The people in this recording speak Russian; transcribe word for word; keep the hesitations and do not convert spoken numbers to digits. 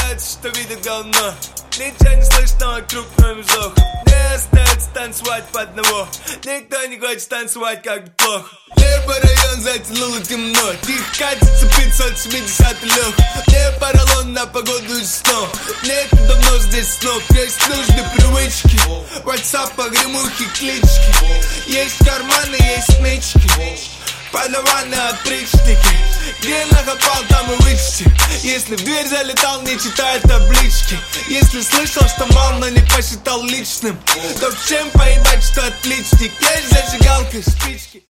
кажется, что видят говно. Ничего не слышно вокруг, кроме вздоха. Мне остается танцевать по одного. Никто не хочет танцевать, как плохо. Небо район затянуло темно. Тихо катится пятьсот семьдесят лег. Мне поролон на погоду и снов. Нет давно здесь снов. Есть нужные привычки. WhatsApp, погремухи, клички. Есть карманы, есть нычки. Подаваны отричники. Где накопал, там и вычти. Если в дверь залетал, не читая таблички. Если слышал, что мал, но не посчитал личным, то в чем поебать, что отличник? Есть зажигалка, спички.